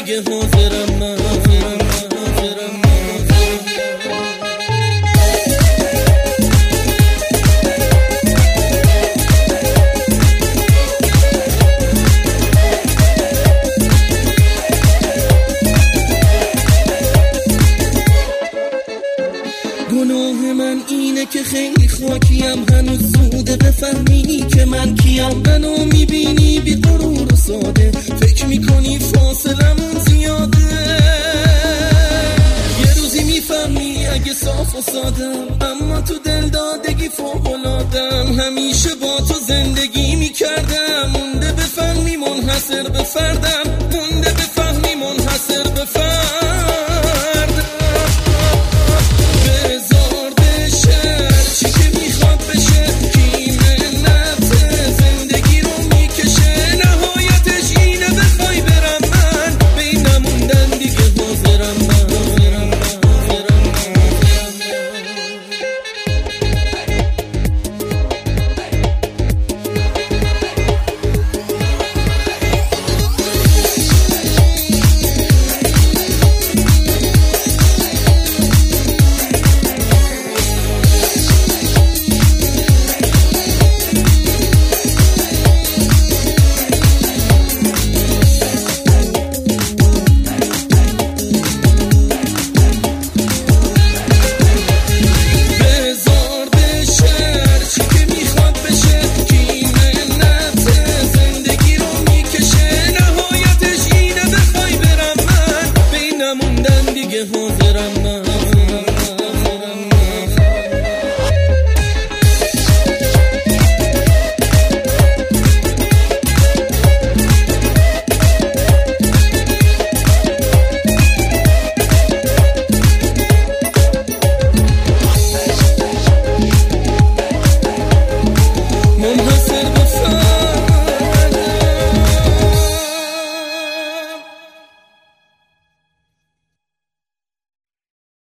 دیگه حاضرم من گناه من اینه که خیلی خاکیم، هنوز زوده بفهمی که من کیم. منو میبینی بی غرور و ساده، فکر میکنی فاصلمون زیاده. یه روزی میفهمی اگه صاف و سادم، اما تو دل دادگی فوق‌العاده‌ام. همیشه با تو زندگی میکردم، مونده بفهمی منحصر به فردم.